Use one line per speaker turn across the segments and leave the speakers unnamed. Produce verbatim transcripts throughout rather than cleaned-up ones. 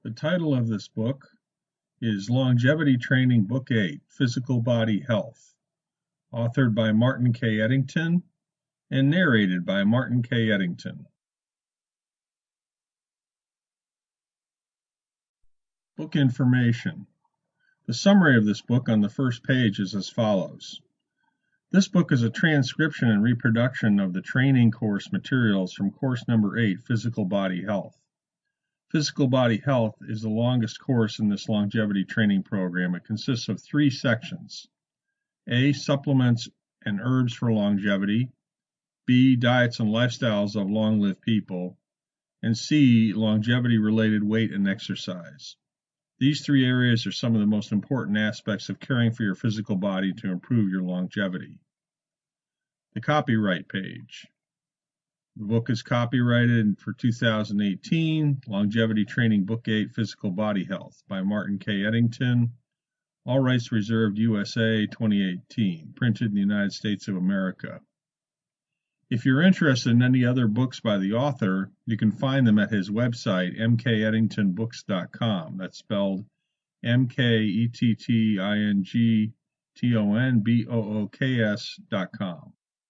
The title of this book is Longevity Training Book eight, Physical Body Health, authored by Martin K. Eddington and narrated by Martin K. Eddington. Book information. The summary of this book on the first page is as follows. This book is a transcription and reproduction of the training course materials from course number eight, Physical Body Health. Physical Body Health is the longest course in this longevity training program. It consists of three sections. A, supplements and herbs for longevity. B, diets and lifestyles of long-lived people. And C, longevity-related weight and exercise. These three areas are some of the most important aspects of caring for your physical body to improve your longevity. The copyright page. The book is copyrighted for two thousand eighteen, Longevity Training Book eight, Physical Body Health by Martin K. Eddington. All rights reserved, U S A, twenty eighteen, printed in the United States of America. If you're interested in any other books by the author, you can find them at his website, m k eddington books dot com. That's spelled M K E T T I N G T O N B O O K S dot com.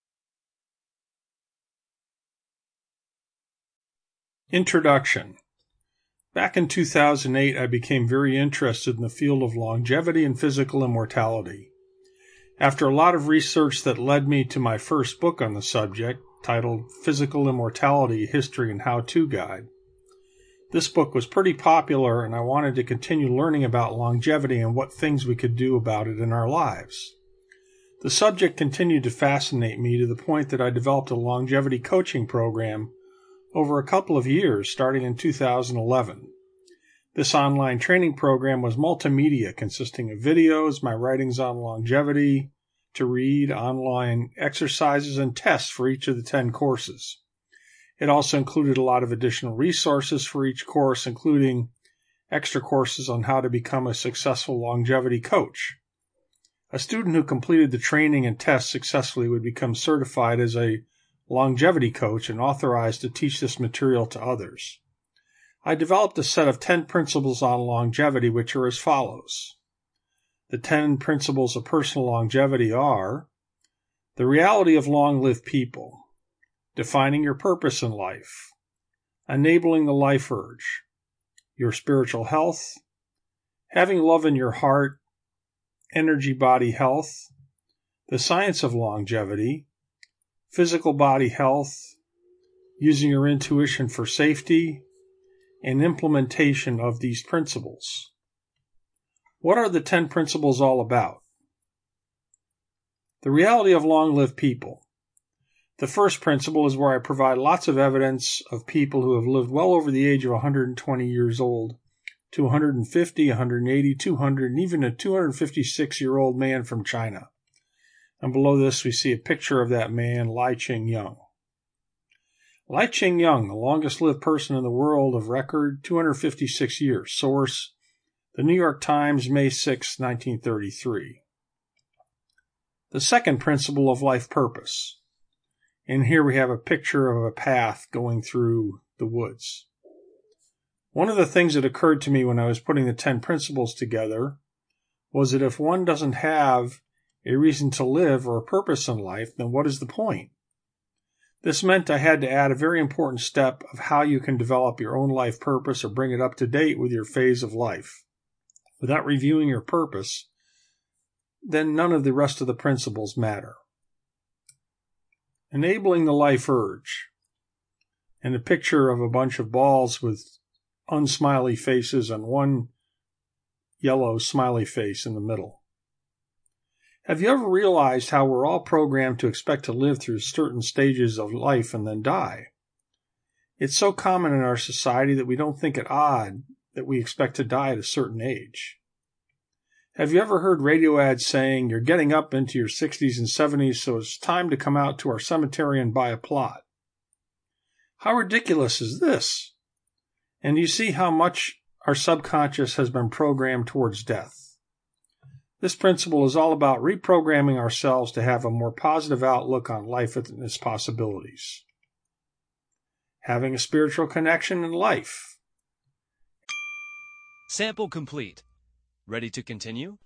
Introduction. Back in two thousand eight, I became very interested in the field of longevity and physical immortality. After a lot of research that led me to my first book on the subject, titled Physical Immortality, History and How-To Guide. This book was pretty popular, and I wanted to continue learning about longevity and what things we could do about it in our lives. The subject continued to fascinate me to the point that I developed a longevity coaching program over a couple of years, starting in two thousand eleven. This online training program was multimedia, consisting of videos, my writings on longevity, to read, online exercises, and tests for each of the ten courses. It also included a lot of additional resources for each course, including extra courses on how to become a successful longevity coach. A student who completed the training and tests successfully would become certified as a longevity coach and authorized to teach this material to others. I developed a set of ten principles on longevity, which are as follows. The ten principles of personal longevity are the reality of long-lived people, defining your purpose in life, enabling the life urge, your spiritual health, having love in your heart, energy body health, the science of longevity, physical body health, using your intuition for safety, and implementation of these principles. What are the ten principles all about? The reality of long-lived people. The first principle is where I provide lots of evidence of people who have lived well over the age of one hundred twenty years old to one hundred fifty, one hundred eighty, two hundred, and even a two hundred fifty-six-year-old man from China. And below this, we see a picture of that man, Li Qingyang. Li Qingyang, the longest-lived person in the world of record, two hundred fifty-six years. Source, The New York Times, May sixth, nineteen thirty-three. The second principle of life purpose. And here we have a picture of a path going through the woods. One of the things that occurred to me when I was putting the ten principles together was that if one doesn't have a reason to live or a purpose in life, then what is the point? This meant I had to add a very important step of how you can develop your own life purpose or bring it up to date with your phase of life. Without reviewing your purpose, then none of the rest of the principles matter. Enabling the life urge, and a picture of a bunch of balls with unsmiley faces and one yellow smiley face in the middle. Have you ever realized how we're all programmed to expect to live through certain stages of life and then die? It's so common in our society that we don't think it odd that we expect to die at a certain age. Have you ever heard radio ads saying, you're getting up into your sixties and seventies, so it's time to come out to our cemetery and buy a plot? How ridiculous is this? And you see how much our subconscious has been programmed towards death. This principle is all about reprogramming ourselves to have a more positive outlook on life and its possibilities. Having a spiritual connection in life.
Sample complete. Ready to continue?